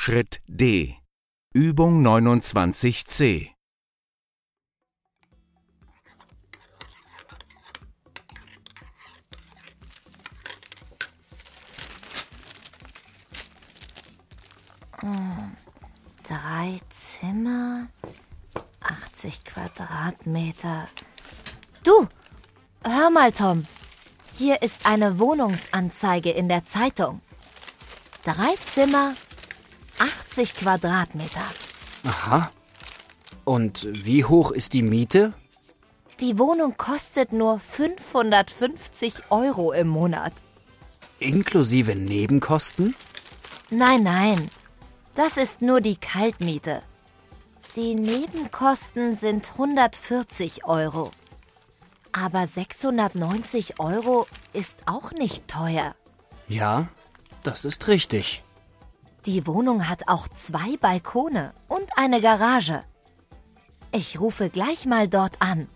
Schritt D. Übung 29c. Drei Zimmer, 80 Quadratmeter. Du, hör mal, Tom. Hier ist eine Wohnungsanzeige in der Zeitung. 3 Zimmer, 80 Quadratmeter. Aha. Und wie hoch ist die Miete? Die Wohnung kostet nur 550 € im Monat. Inklusive Nebenkosten? Nein. Das ist nur die Kaltmiete. Die Nebenkosten sind 140 €. Aber 690 € ist auch nicht teuer. Ja, das ist richtig. Die Wohnung hat auch 2 Balkone und eine Garage. Ich rufe gleich mal dort an.